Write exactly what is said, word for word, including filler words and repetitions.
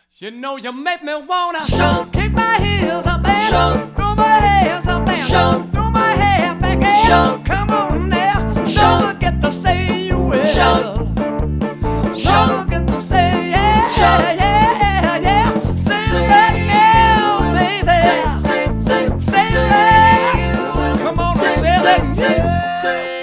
You know you make me wanna Show. kick my heels up and Show. throw my hands up and Show. throw my hair back and Show. come on now. Show. Don't forget to say you will. Show. Don't forget to say yeah, Show. yeah, yeah, yeah. Say Say that now, baby. Say, say, say, Say say that. you will. Come on, Say, say say, that. say, say